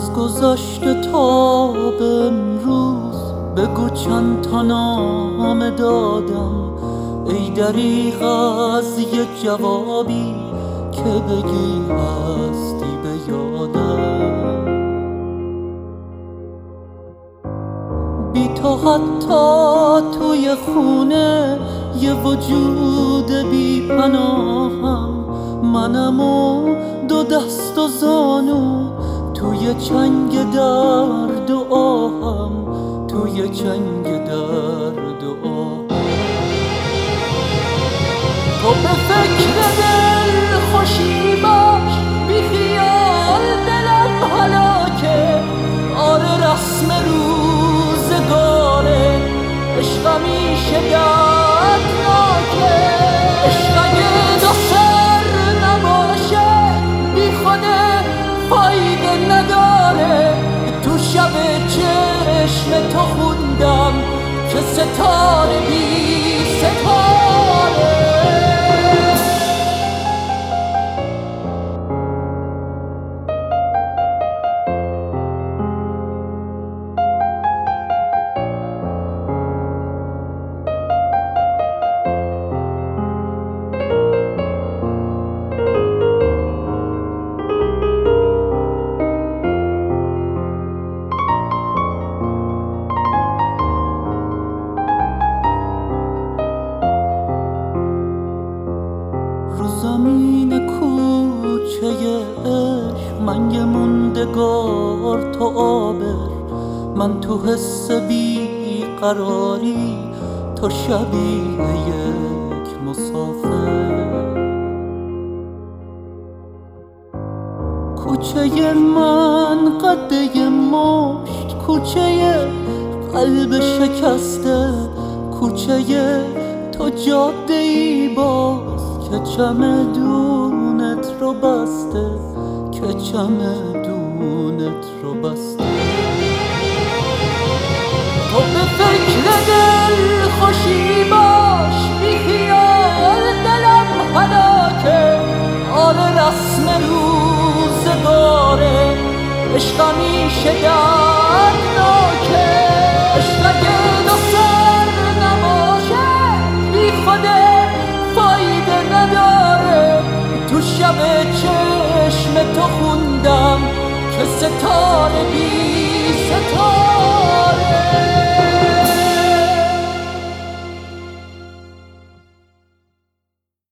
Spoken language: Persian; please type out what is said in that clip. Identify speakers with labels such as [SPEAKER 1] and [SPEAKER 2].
[SPEAKER 1] از گذشته تا به امروز بگو چند تا نامه دادم، ای دریغ از یه جوابی که بگی هستی به یادم. بی تو حتی توی خونه یه وجود بی پناهم، منم و دو دست و زانو توی چنگ درد و آهم، توی چنگ درد و آهم. تو به فکر دل خوشی باش، بی خیال دلم هلاکه. آره رسم روزگاره، عشق همیشه دردناکه. عشق اگه دو سر نباشه بی خوده فایده نداره. تو شب چشم تو خوندم که ستاره بی ستاره. رو زمین کوچه عشق من یه موندگار تو آبر، من تو حس بیقراری تو شبیه یک مسافر. کوچه من قده مشت، کوچه قلب شکسته، کوچه تو جاده ای باز که چمدونت رو بسته، که چمدونت رو بسته. تو به فکر دل خوشی باش، بی خیال دلم هلاکه. آره رسم روزگاره، عشق همیشه دردناکه. عشق اگه دو سر نباشه بی خوده فایده نداره. تو شب چشم تو خوندم که ستاره بی ستاره.